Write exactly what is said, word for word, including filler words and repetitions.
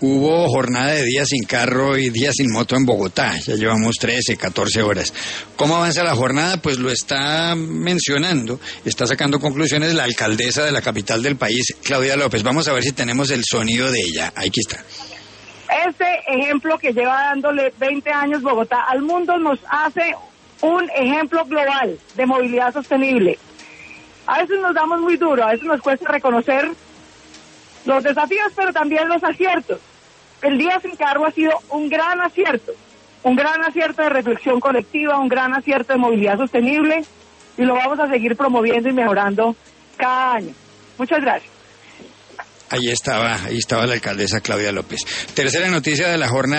Hubo jornada de día sin carro y día sin moto en Bogotá. Ya llevamos trece, catorce horas. ¿Cómo avanza la jornada? Pues lo está mencionando, está sacando conclusiones la alcaldesa de la capital del país, Claudia López. Vamos a ver si tenemos el sonido de ella. Aquí está. Este ejemplo que lleva dándole veinte años Bogotá al mundo nos hace un ejemplo global de movilidad sostenible. A veces nos damos muy duro, a veces nos cuesta reconocer los desafíos, pero también los aciertos. El día sin carro ha sido un gran acierto, un gran acierto de reflexión colectiva, un gran acierto de movilidad sostenible, y lo vamos a seguir promoviendo y mejorando cada año. Muchas gracias. Ahí estaba, ahí estaba la alcaldesa Claudia López. Tercera noticia de la jornada.